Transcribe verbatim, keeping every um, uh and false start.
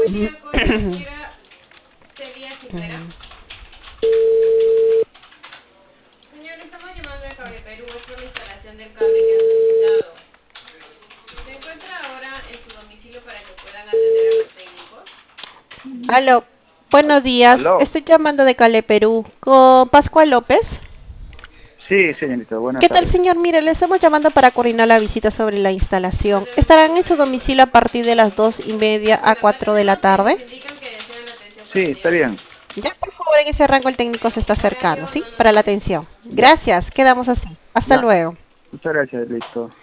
buen día, con la señora Celia Silvera. Señor, estamos llamando de Cable Perú, es por la instalación del cable que han solicitado. ¿Se encuentra ahora en su domicilio para que puedan atender a los técnicos? Aló, buenos días. Aló. Estoy llamando de Cale Perú con Pascual López. Sí, señorita, buenas ¿Qué tal, tardes. señor? Mire, le estamos llamando para coordinar la visita sobre la instalación. ¿Estarán en su domicilio a partir de las dos y media a Lo que pasa cuatro es de que la los técnicos tarde? indican que desean la atención Sí, está cotidiana. bien. Ya, por favor, en ese rango el técnico se está Horario acercando, ¿sí? Para la normal. atención. Ya, Gracias, quedamos así. Hasta ya. luego. Muchas gracias, listo.